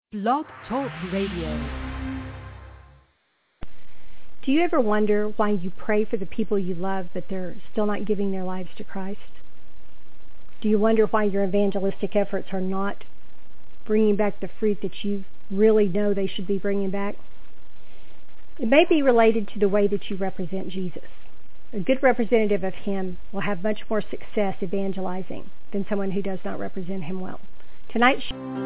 Blog Talk Radio. Do you ever wonder why you pray for the people you love, but they're still not giving their lives to Christ? Do you wonder why your evangelistic efforts are not bringing back the fruit that you really know they should be bringing back? It may be related to the way that you represent Jesus. A good representative of Him will have much more success evangelizing than someone who does not represent Him well. Tonight's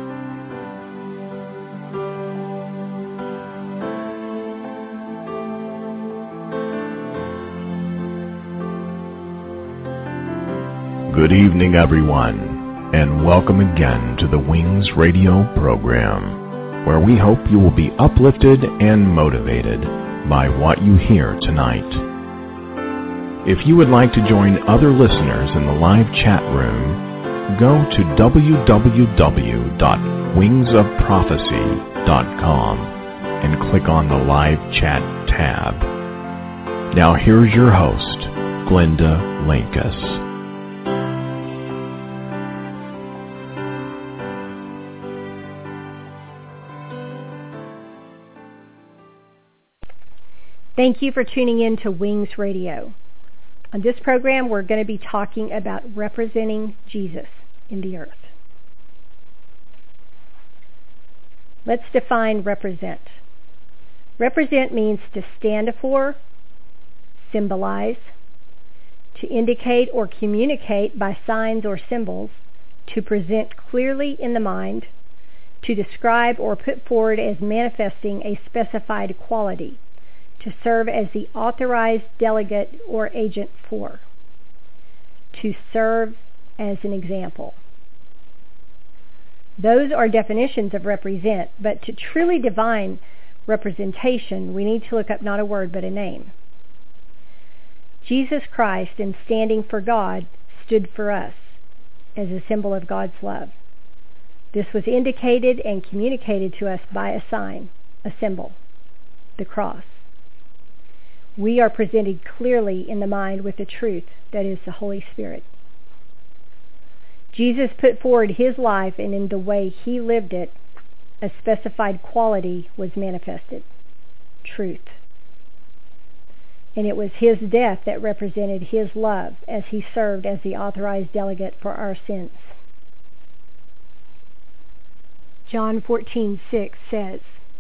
Good evening, everyone, and welcome again to the Wings Radio program, where we hope you will be uplifted and motivated by what you hear tonight. If you would like to join other listeners in the live chat room, go to www.wingsofprophecy.com and click on the live chat tab. Now here's your host, Glenda Linkus. Thank you for tuning in to Wings Radio. On this program, we're going to be talking about representing Jesus in the earth. Let's define represent. Represent means to stand for, symbolize, to indicate or communicate by signs or symbols, to present clearly in the mind, to describe or put forward as manifesting a specified quality, to serve as the authorized delegate or agent for, to serve as an example. Those are definitions of represent, but to truly define representation, we need to look up not a word but a name. Jesus Christ, in standing for God, stood for us as a symbol of God's love. This was indicated and communicated to us by a sign, a symbol, the cross. We are presented clearly in the mind with the truth that is the Holy Spirit. Jesus put forward His life, and in the way He lived it, a specified quality was manifested, truth. And it was His death that represented His love as He served as the authorized delegate for our sins. John 14:6 says,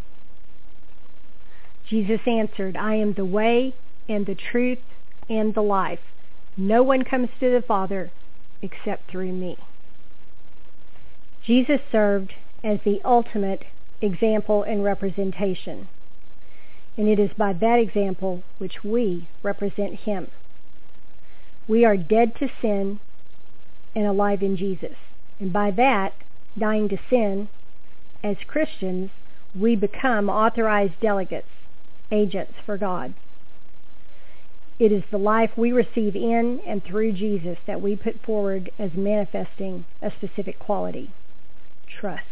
Jesus answered, I am the way and the truth and the life. No one comes to the Father except through me. Jesus served as the ultimate example and representation. And it is by that example which we represent Him. We are dead to sin and alive in Jesus. And by that, dying to sin, as Christians, we become authorized delegates, agents for God. It is the life we receive in and through Jesus that we put forward as manifesting a specific quality, trust.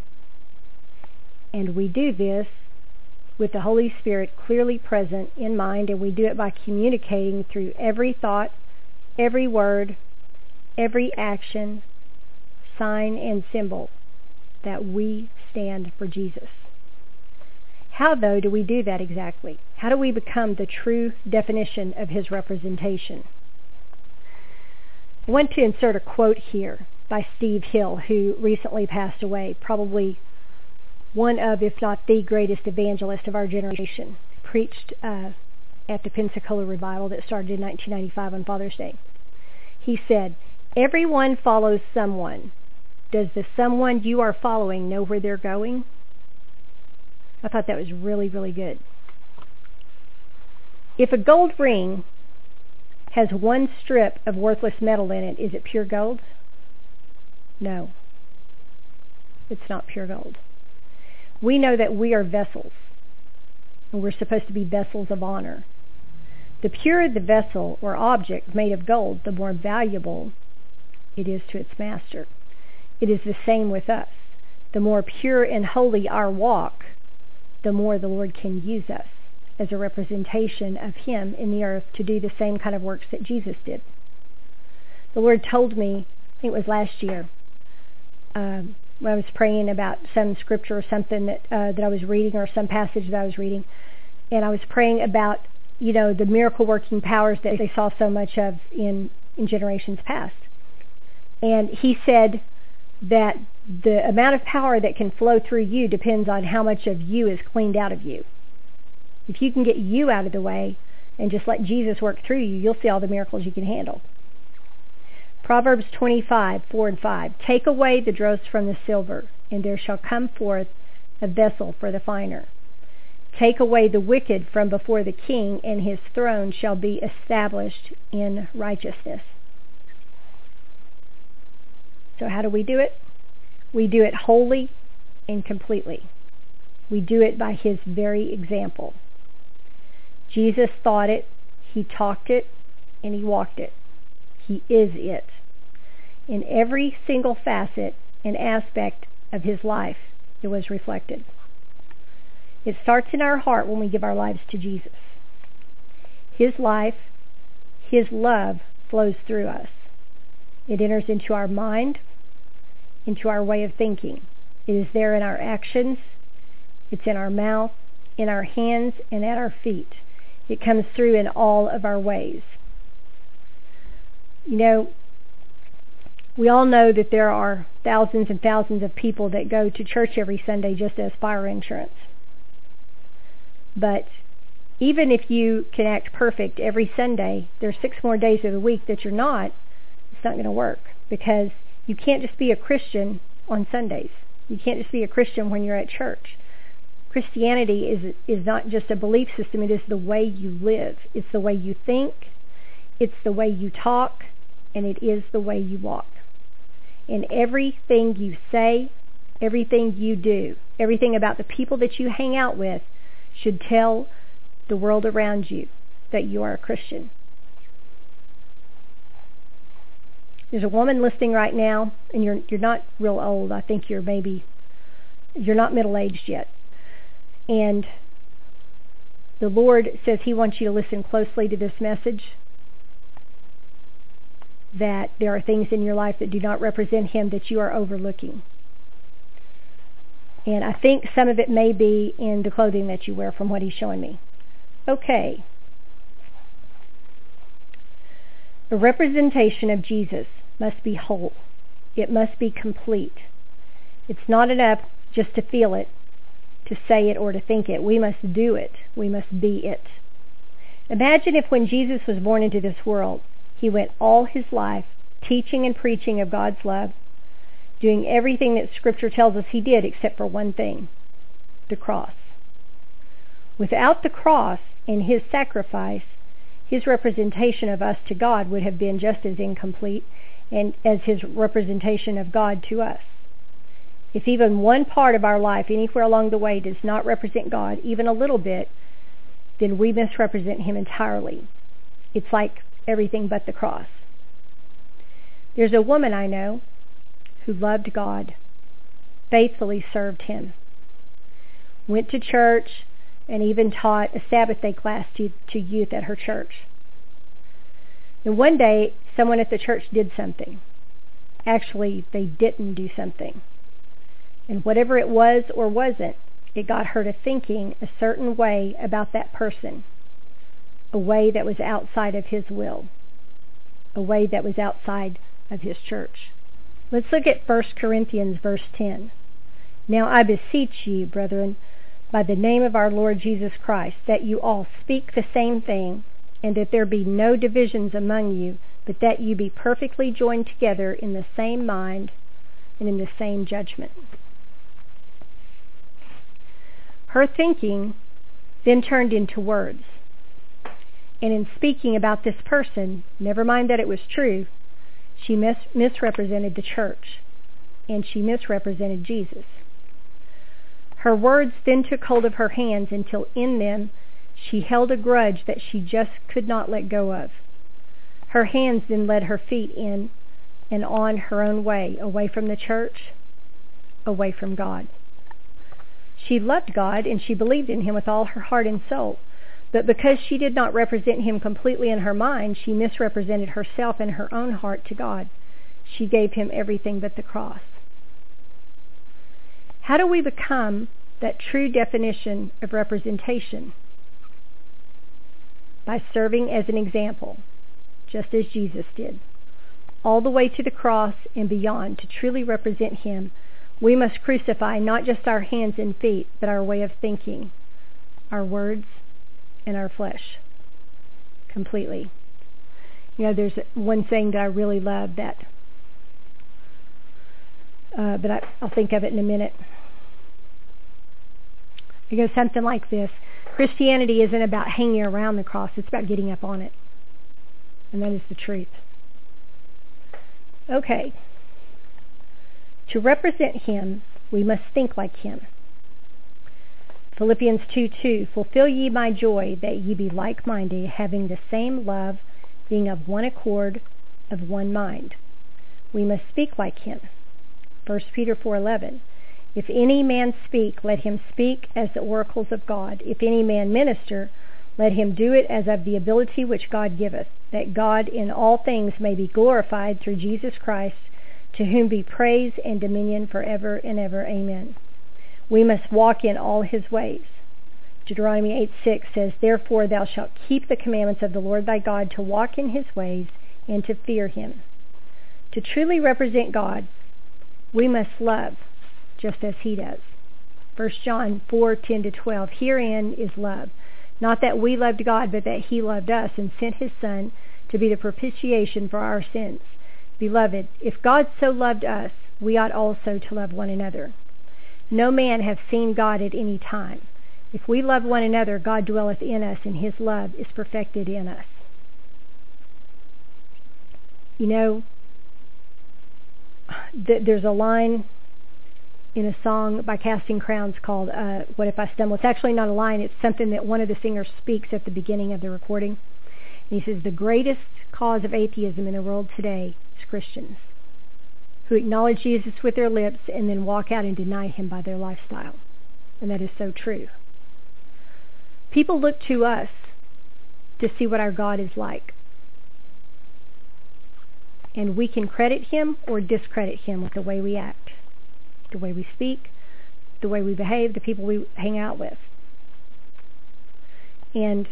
And we do this with the Holy Spirit clearly present in mind, and we do it by communicating through every thought, every word, every action, sign, and symbol that we stand for Jesus. How, though, do we do that exactly? How do we become the true definition of His representation? I want to insert a quote here by Steve Hill, who recently passed away, probably one of, if not the greatest evangelist of our generation. Preached at the Pensacola revival that started in 1995 on Father's Day. He said, everyone follows someone. Does the someone you are following know where they're going? I thought that was really, really good. If a gold ring has one strip of worthless metal in it, is it pure gold? No. It's not pure gold. We know that we are vessels, and we're supposed to be vessels of honor. The purer the vessel or object made of gold, the more valuable it is to its master. It is the same with us. The more pure and holy our walk, the more the Lord can use us as a representation of Him in the earth to do the same kind of works that Jesus did. The Lord told me, I think it was last year, when I was praying about some scripture or something that I was reading, or some passage that I was reading, and I was praying about, the miracle working powers that they saw so much of in generations past. And he said that the amount of power that can flow through you depends on how much of you is cleaned out of you. If you can get you out of the way and just let Jesus work through you, you'll see all the miracles you can handle. Proverbs 25:4-5. Take away the dross from the silver, and there shall come forth a vessel for the finer. Take away the wicked from before the king, and his throne shall be established in righteousness. So how do we do it? We do it wholly and completely. We do it by his very example. Jesus thought it, he talked it, and he walked it. He is it. In every single facet and aspect of his life, it was reflected. It starts in our heart when we give our lives to Jesus. His life, his love flows through us. It enters into our mind, into our way of thinking. It is there in our actions. It's in our mouth, in our hands, and at our feet. It comes through in all of our ways. We all know that there are thousands and thousands of people that go to church every Sunday just as fire insurance. But even if you can act perfect every Sunday, there's 6 more days of the week that you're not. It's not going to work, because you can't just be a Christian on Sundays. You can't just be a Christian when you're at church. Christianity is not just a belief system. It is the way you live. It's the way you think. It's the way you talk. And it is the way you walk. And everything you say, everything you do, everything about the people that you hang out with should tell the world around you that you are a Christian. There's a woman listening right now, and you're not real old. I think you're not middle-aged yet. And the Lord says he wants you to listen closely to this message, that there are things in your life that do not represent him that you are overlooking. And I think some of it may be in the clothing that you wear, from what he's showing me. Okay. A representation of Jesus must be whole. It must be complete. It's not enough just to feel it, to say it, or to think it. We must do it. We must be it. Imagine if when Jesus was born into this world, he went all his life teaching and preaching of God's love, doing everything that Scripture tells us he did except for one thing, the cross. Without the cross and his sacrifice, his representation of us to God would have been just as incomplete and as his representation of God to us. If even one part of our life anywhere along the way does not represent God, even a little bit, then we misrepresent him entirely. It's like everything but the cross. There's a woman I know who loved God, faithfully served him, went to church, and even taught a Sabbath day class to youth at her church. And one day, someone at the church did something. Actually, they didn't do something. And whatever it was or wasn't, it got her to thinking a certain way about that person, a way that was outside of his will, a way that was outside of his church. Let's look at 1 Corinthians verse 10. Now I beseech ye, brethren, by the name of our Lord Jesus Christ, that you all speak the same thing, and that there be no divisions among you, but that you be perfectly joined together in the same mind and in the same judgment. Her thinking then turned into words. And in speaking about this person, never mind that it was true, she misrepresented the church, and she misrepresented Jesus. Her words then took hold of her hands until in them she held a grudge that she just could not let go of. Her hands then led her feet in and on her own way, away from the church, away from God. She loved God and she believed in him with all her heart and soul. But because she did not represent him completely in her mind, she misrepresented herself and her own heart to God. She gave him everything but the cross. How do we become that true definition of representation? By serving as an example, just as Jesus did. All the way to the cross and beyond, to truly represent him, we must crucify not just our hands and feet, but our way of thinking, our words, and our flesh. Completely. There's one saying that I really love that, but I'll think of it in a minute. It goes something like this. Christianity isn't about hanging around the cross. It's about getting up on it. And that is the truth. Okay. To represent him, we must think like him. Philippians 2:2, fulfill ye my joy, that ye be like-minded, having the same love, being of one accord, of one mind. We must speak like him. 1 Peter 4:11, if any man speak, let him speak as the oracles of God. If any man minister, let him do it as of the ability which God giveth, that God in all things may be glorified through Jesus Christ, to whom be praise and dominion forever and ever. Amen. We must walk in all his ways. Deuteronomy 8:6 says, therefore thou shalt keep the commandments of the Lord thy God, to walk in his ways and to fear him. To truly represent God, we must love just as he does. 1 John 4:10-12, herein is love, not that we loved God, but that he loved us and sent his Son to be the propitiation for our sins. Beloved, if God so loved us, we ought also to love one another. No man hath seen God at any time. If we love one another, God dwelleth in us, and his love is perfected in us. There's a line in a song by Casting Crowns called What If I Stumble? It's actually not a line. It's something that one of the singers speaks at the beginning of the recording. And he says, the greatest cause of atheism in the world today is Christians who acknowledge Jesus with their lips and then walk out and deny him by their lifestyle. And that is so true. People look to us to see what our God is like. And we can credit him or discredit him with the way we act, the way we speak, the way we behave, the people we hang out with. And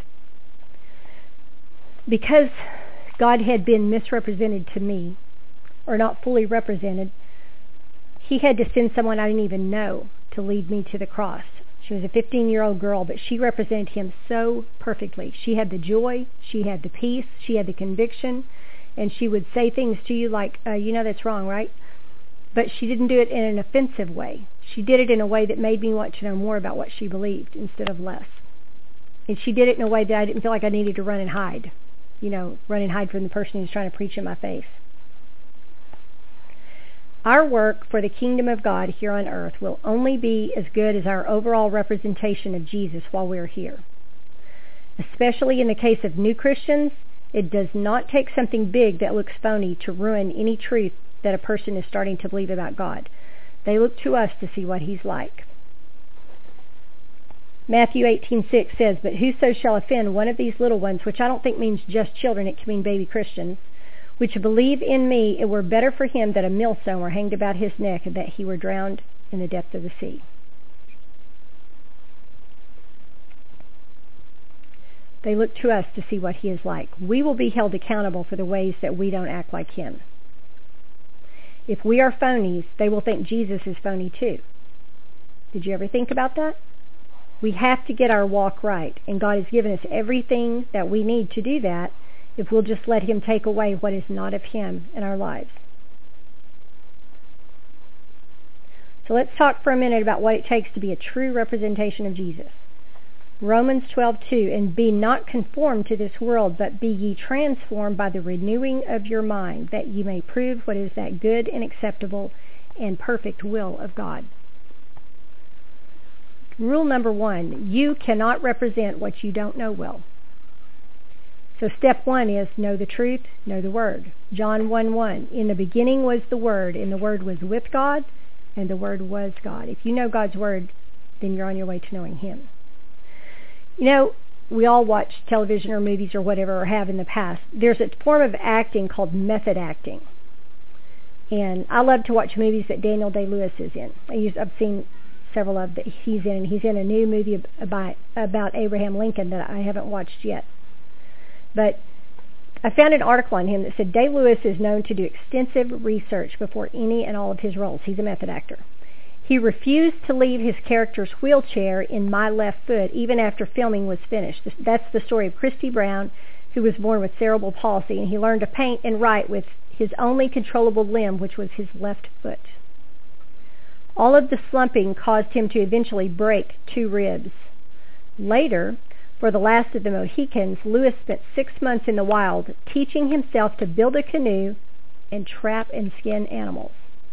because God had been misrepresented to me, or not fully represented, he had to send someone I didn't even know to lead me to the cross. She was a 15-year-old girl, but she represented him so perfectly. She had the joy, she had the peace, she had the conviction, and she would say things to you like, that's wrong, right? But she didn't do it in an offensive way. She did it in a way that made me want to know more about what she believed instead of less. And she did it in a way that I didn't feel like I needed to run and hide from the person who's trying to preach in my face. Our work for the kingdom of God here on earth will only be as good as our overall representation of Jesus while we're here. Especially in the case of new Christians, it does not take something big that looks phony to ruin any truth that a person is starting to believe about God. They look to us to see what he's like. Matthew 18:6 says, but whoso shall offend one of these little ones, which I don't think means just children, it can mean baby Christians, which believe in me, it were better for him that a millstone were hanged about his neck, and that he were drowned in the depth of the sea. They look to us to see what he is like. We will be held accountable for the ways that we don't act like him. If we are phonies, they will think Jesus is phony too. Did you ever think about that? We have to get our walk right, and God has given us everything that we need to do that if we'll just let him take away what is not of him in our lives. So let's talk for a minute about what it takes to be a true representation of Jesus. Romans 12:2, and be not conformed to this world, but be ye transformed by the renewing of your mind, that ye may prove what is that good and acceptable and perfect will of God. Rule number 1, you cannot represent what you don't know well. So step 1 is know the truth, know the Word. John 1:1, in the beginning was the Word, and the Word was with God, and the Word was God. If you know God's Word, then you're on your way to knowing him. We all watch television or movies or whatever, or have in the past. There's a form of acting called method acting. And I love to watch movies that Daniel Day-Lewis is in. I've seen several of that he's in. He's in a new movie about Abraham Lincoln that I haven't watched yet. But I found an article on him that said Day Lewis is known to do extensive research before any and all of his roles. He's a method actor. He refused to leave his character's wheelchair in My Left Foot even after filming was finished. That's the story of Christy Brown, who was born with cerebral palsy, and he learned to paint and write with his only controllable limb, which was his left foot. All of the slumping caused him to eventually break 2 ribs. Later, for The Last of the Mohicans, Lewis spent 6 months in the wild teaching himself to build a canoe and trap and skin animals.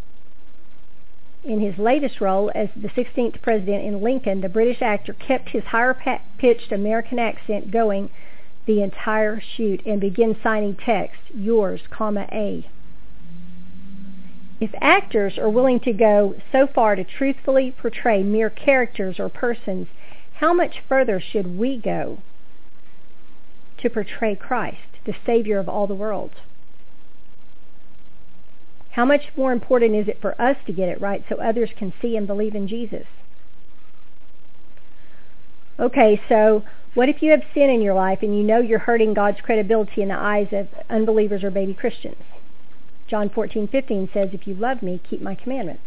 In his latest role as the 16th president in Lincoln, the British actor kept his higher-pitched American accent going the entire shoot and began signing text, yours, A. If actors are willing to go so far to truthfully portray mere characters or persons, how much further should we go to portray Christ, the Savior of all the world? How much more important is it for us to get it right so others can see and believe in Jesus? Okay, so what if you have sin in your life and you know you're hurting God's credibility in the eyes of unbelievers or baby Christians? John 14:15 says, if you love me, keep my commandments.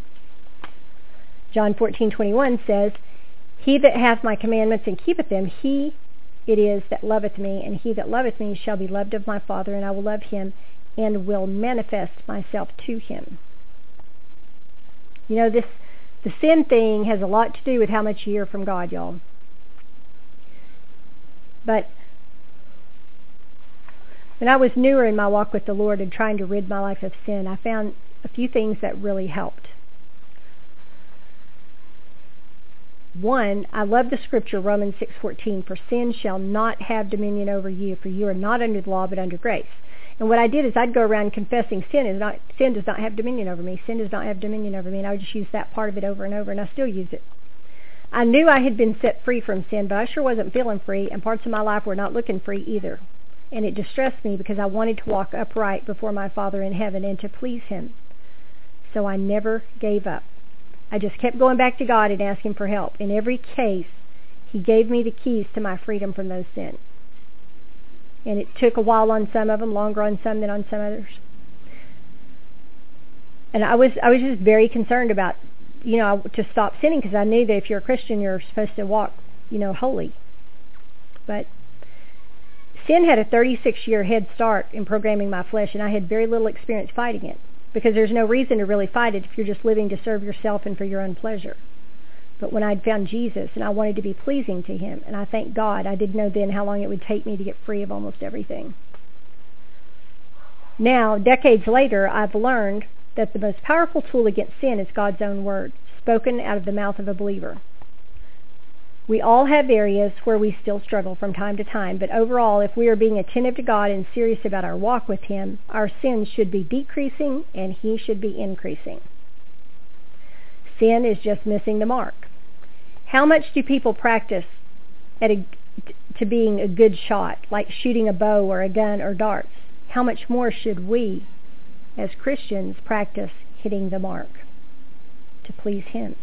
John 14:21 says, he that hath my commandments and keepeth them, he it is that loveth me, and he that loveth me shall be loved of my Father, and I will love him, and will manifest myself to him. You know, the sin thing has a lot to do with how much you hear from God, y'all. But when I was newer in my walk with the Lord and trying to rid my life of sin, I found a few things that really helped. One, I love the scripture, Romans 6:14, for sin shall not have dominion over you, for you are not under the law but under grace. And what I did is I'd go around confessing sin does not have dominion over me. Sin does not have dominion over me. And I would just use that part of it over and over, and I still use it. I knew I had been set free from sin, but I sure wasn't feeling free, and parts of my life were not looking free either. And it distressed me because I wanted to walk upright before my Father in heaven and to please him. So I never gave up. I just kept going back to God and asking for help. In every case, he gave me the keys to my freedom from those sins. And it took a while on some of them, longer on some than on some others. And I was just very concerned about, to stop sinning, because I knew that if you're a Christian, you're supposed to walk, holy. But sin had a 36-year head start in programming my flesh, and I had very little experience fighting it, because there's no reason to really fight it if you're just living to serve yourself and for your own pleasure. But when I'd found Jesus and I wanted to be pleasing to him, and I thank God, I didn't know then how long it would take me to get free of almost everything. Now, decades later, I've learned that the most powerful tool against sin is God's own word, spoken out of the mouth of a believer. We all have areas where we still struggle from time to time, but overall, if we are being attentive to God and serious about our walk with him, our sins should be decreasing and he should be increasing. Sin is just missing the mark. How much do people practice to being a good shot, like shooting a bow or a gun or darts? How much more should we, as Christians, practice hitting the mark to please him?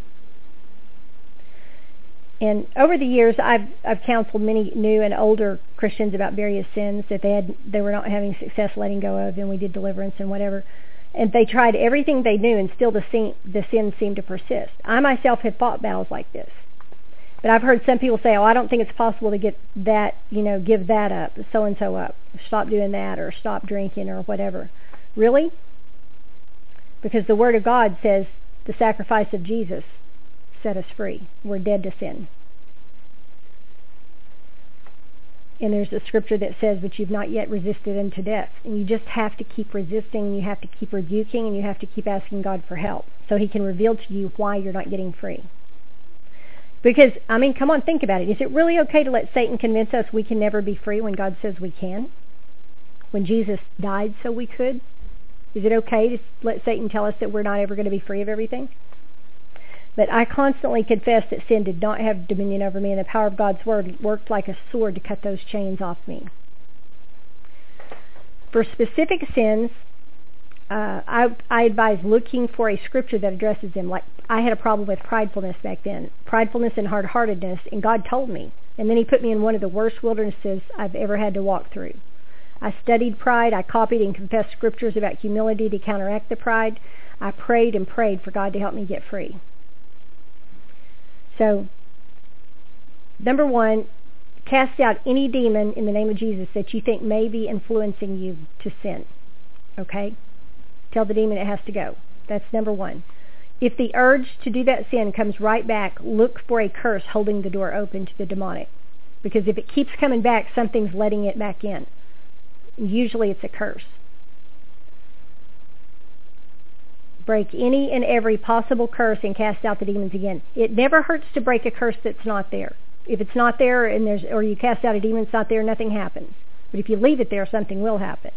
And over the years, I've counseled many new and older Christians about various sins that they were not having success letting go of, and we did deliverance and whatever. And they tried everything they knew, and still the sin seemed to persist. I myself have fought battles like this. But I've heard some people say, I don't think it's possible to get that, give that up, so-and-so up, stop doing that, or stop drinking, or whatever. Really? Because the Word of God says the sacrifice of Jesus set us free. We're dead to sin. And there's a scripture that says, but you've not yet resisted unto death. And you just have to keep resisting, and you have to keep rebuking, and you have to keep asking God for help so he can reveal to you why you're not getting free. Because, come on, think about it. Is it really okay to let Satan convince us we can never be free when God says we can? When Jesus died so we could? Is it okay to let Satan tell us that we're not ever going to be free of everything? But I constantly confessed that sin did not have dominion over me, and the power of God's word worked like a sword to cut those chains off me. For specific sins, I advise looking for a scripture that addresses them. Like, I had a problem with pridefulness back then, pridefulness and hard-heartedness, and God told me. And then he put me in one of the worst wildernesses I've ever had to walk through. I studied pride. I copied and confessed scriptures about humility to counteract the pride. I prayed and prayed for God to help me get free. So, number one, cast out any demon in the name of Jesus that you think may be influencing you to sin. Okay? Tell the demon it has to go. That's number one. If the urge to do that sin comes right back, look for a curse holding the door open to the demonic. Because if it keeps coming back, something's letting it back in. Usually it's a curse. Break any and every possible curse and cast out the demons again. It never hurts to break a curse that's not there. If it's not there and or you cast out a demon that's not there, nothing happens. But if you leave it there, something will happen.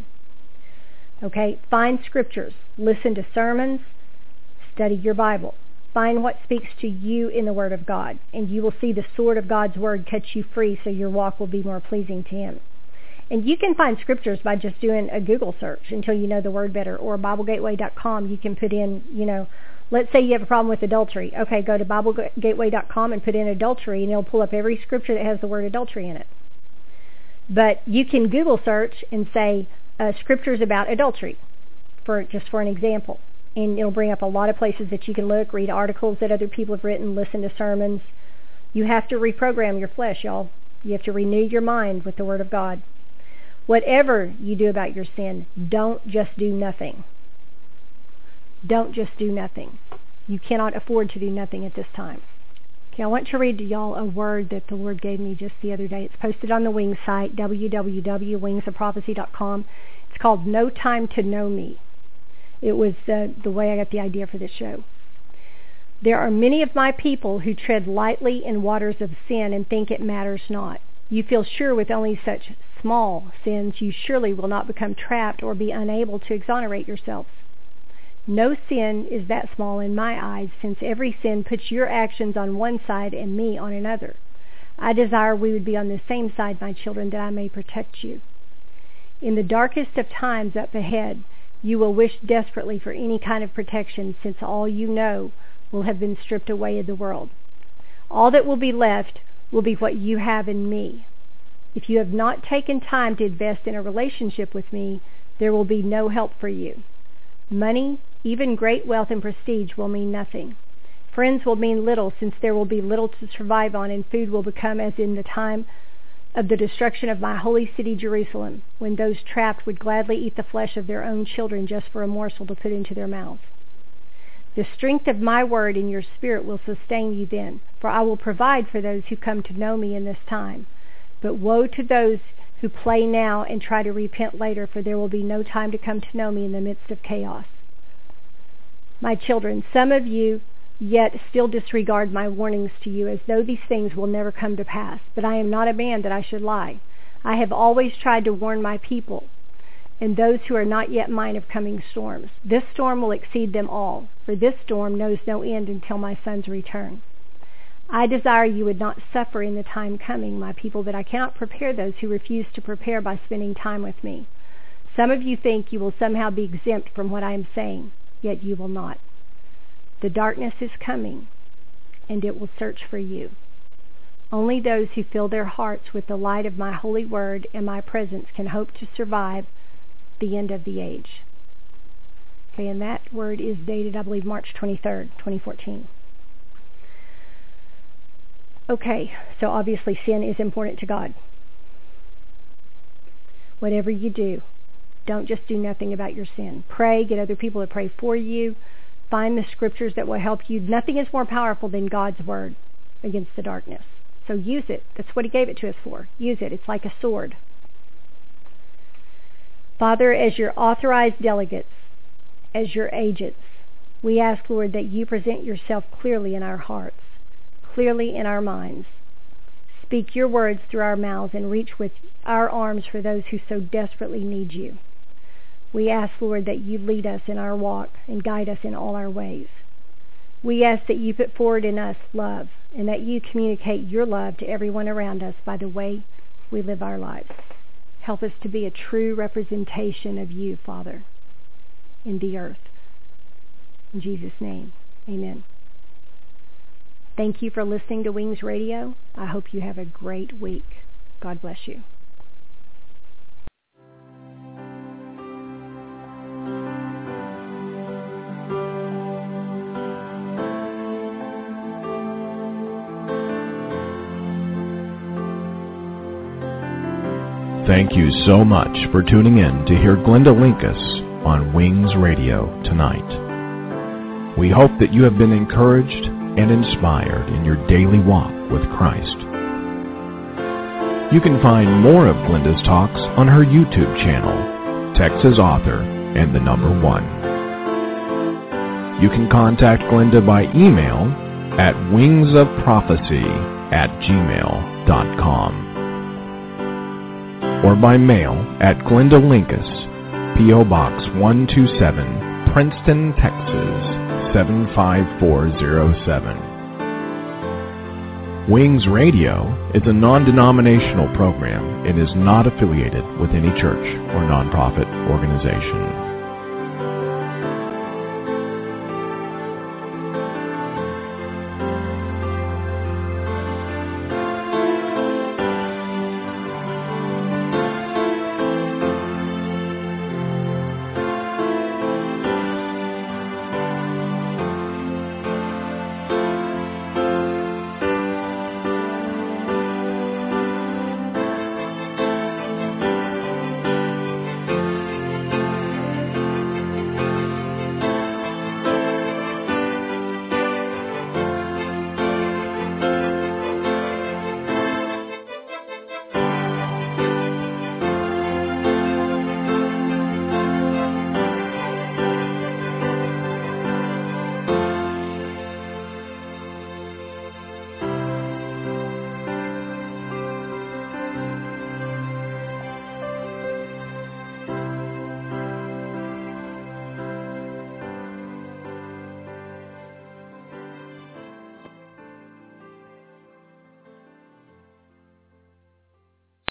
Okay? Find scriptures. Listen to sermons. Study your Bible. Find what speaks to you in the Word of God, and you will see the sword of God's Word cut you free so your walk will be more pleasing to Him. And you can find scriptures by just doing a Google search until you know the Word better, or BibleGateway.com. You can put in, let's say you have a problem with adultery. Okay, go to BibleGateway.com and put in adultery, and it'll pull up every scripture that has the word adultery in it. But you can Google search and say scriptures about adultery, for an example. And it'll bring up a lot of places that you can look, read articles that other people have written, listen to sermons. You have to reprogram your flesh, y'all. You have to renew your mind with the Word of God. Whatever you do about your sin, don't just do nothing. Don't just do nothing. You cannot afford to do nothing at this time. Okay, I want to read to y'all a word that the Lord gave me just the other day. It's posted on the Wings site, www.wingsofprophecy.com. It's called No Time to Know Me. It was the way I got the idea for this show. There are many of my people who tread lightly in waters of sin and think it matters not. You feel sure with only such small sins you surely will not become trapped or be unable to exonerate yourselves. No sin is that small in my eyes, since every sin puts your actions on one side and me on another. I desire we would be on the same side, my children, that I may protect you. In the darkest of times up ahead, you will wish desperately for any kind of protection, since all you know will have been stripped away of the world. All that will be left will be what you have in me. If you have not taken time to invest in a relationship with me, there will be no help for you. Money, even great wealth and prestige, will mean nothing. Friends will mean little, since there will be little to survive on, and food will become as in the time of the destruction of my holy city Jerusalem, when those trapped would gladly eat the flesh of their own children just for a morsel to put into their mouths. The strength of my word in your spirit will sustain you then, for I will provide for those who come to know me in this time. But woe to those who play now and try to repent later, for there will be no time to come to know me in the midst of chaos. My children, some of you yet still disregard my warnings to you, as though these things will never come to pass. But I am not a man that I should lie. I have always tried to warn my people, and those who are not yet mine, of coming storms. This storm will exceed them all, for this storm knows no end until my son's return. I desire you would not suffer in the time coming, my people, that I cannot prepare those who refuse to prepare by spending time with me. Some of you think you will somehow be exempt from what I am saying, yet you will not. The darkness is coming, and it will search for you. Only those who fill their hearts with the light of my holy word and my presence can hope to survive the end of the age. Okay, and that word is dated, I believe, March 23rd, 2014. Okay, so obviously sin is important to God. Whatever you do, don't just do nothing about your sin. Pray, get other people to pray for you. Find the scriptures that will help you. Nothing is more powerful than God's word against the darkness. So use it. That's what He gave it to us for. Use it. It's like a sword. Father, as your authorized delegates, as your agents, we ask, Lord, that you present yourself clearly in our hearts, clearly in our minds. Speak your words through our mouths and reach with our arms for those who so desperately need you. We ask, Lord, that you lead us in our walk and guide us in all our ways. We ask that you put forward in us love, and that you communicate your love to everyone around us by the way we live our lives. Help us to be a true representation of you, Father. in the earth. In Jesus' name, amen. Thank you for listening to Wings Radio. I hope you have a great week. God bless you. Thank you so much for tuning in to hear Glenda Linkus on Wings Radio tonight. We hope that you have been encouraged and inspired in your daily walk with Christ. You can find more of Glenda's talks on her YouTube channel, Texas Author and the number 1. You can contact Glenda by email at wingsofprophecy@gmail.com. or by mail at Glenda Linkus, P.O. Box 127, Princeton, Texas 75407. Wings Radio is a non-denominational program and is not affiliated with any church or nonprofit organization.